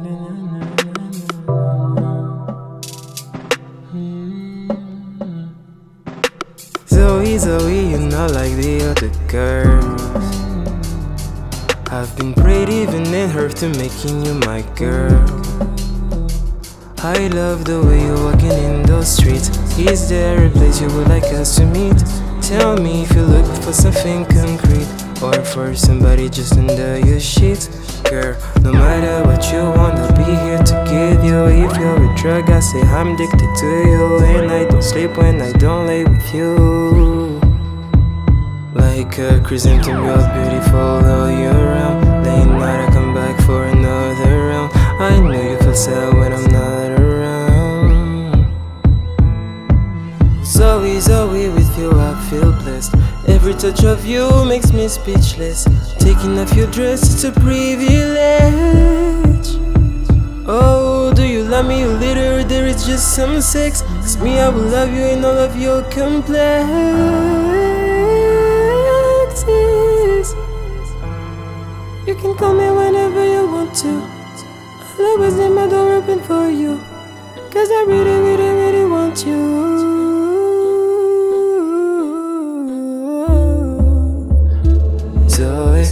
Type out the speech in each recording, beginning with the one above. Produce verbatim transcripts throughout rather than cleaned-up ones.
Zoe, Zoe, you're not like the other girls. I've been prayed even in earth to making you my girl. I love the way you're walking in those streets. Is there a place you would like us to meet? Tell me if you're looking for something concrete, or for somebody just under your sheets. Girl, no matter what you want, I'll be here to give you. If you're a drug, I say I'm addicted to you, and I don't sleep when I don't lay with you. Like a chrysanthemum, you're beautiful all year round. Late night, I come back for another round. I know you feel sad when I'm not around. Zoe, Zoe, with you I feel blessed. Every touch of you makes me speechless. Taking off your dress, it's a privilege. Oh, do you love me a little, or there is just some sex? 'Cause me, I will love you in all of your complexes. You can call me whenever you want to. I'll always leave my door open for you, 'cause I really, really, really want you. Zoe,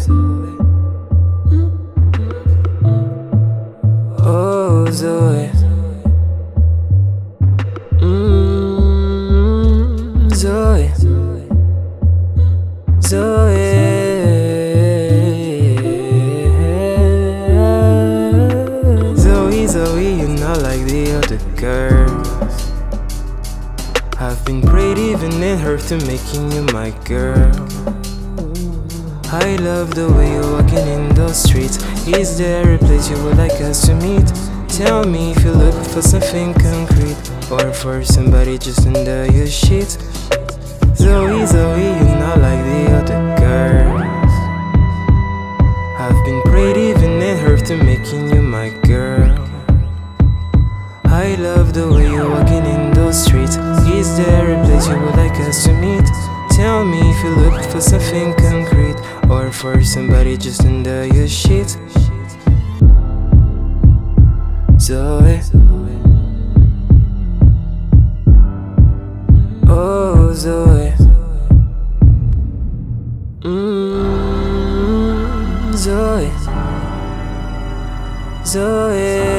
oh Zoe, mm, Zoe, Zoe, Zoe, Zoe, you're not like the other girls. I've been prayed even in earth to making you my girl. I love the way you're walking in those streets. Is there a place you would like us to meet? Tell me if you're looking for something concrete, or for somebody just under your sheets. Zoe, Zoe, you're not like the other girls. I've been prayed even in earth to making you my girl. I love the way you're walking in those streets. Is there a place you would like us to meet? Tell me if you're looking for something concrete, or for somebody just under your sheets. Zoe, oh Zoe, mm, Zoe, Zoe.